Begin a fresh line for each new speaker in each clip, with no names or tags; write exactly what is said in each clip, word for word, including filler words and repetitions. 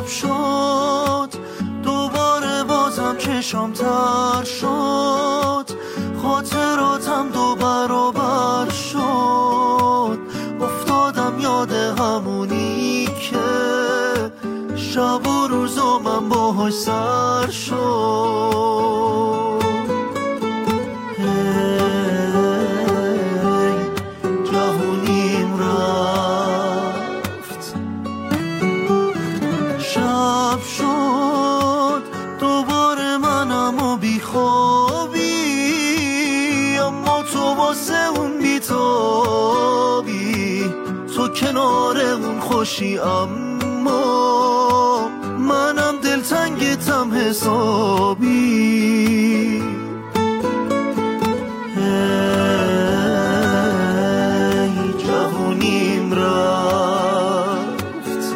شد دوباره بازم چشام تر شد، خاطراتم دو برابر شد، افتادم یاد همونی که شب و روزا من باهاش سر شد. جهونیم رفت، شب شد دوباره منم و بیخوابی، اما تو واسه اون بیتابی، تو کنار اون خوشی اما منم دلتنگتم حسابی. هی جوونیم رفت،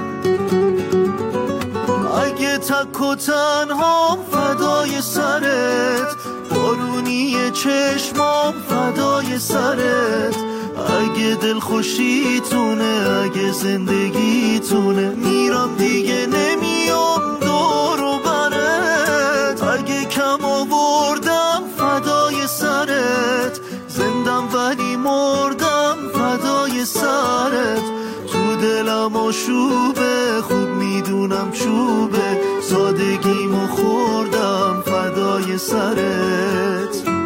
اگه تک و تنها فدای سرت، بارونی چشمام فدای سرت، اگه دل خوشیتونه اگه زندگیتونه، میرم دیگه نمیام دور و برت، اگه کم آوردم فدای سرت، زندم ولی مردم فدای سرت، تو دلم آشوبه خوب میدونم چوبه، سادگیمو خوردم فدای سرت.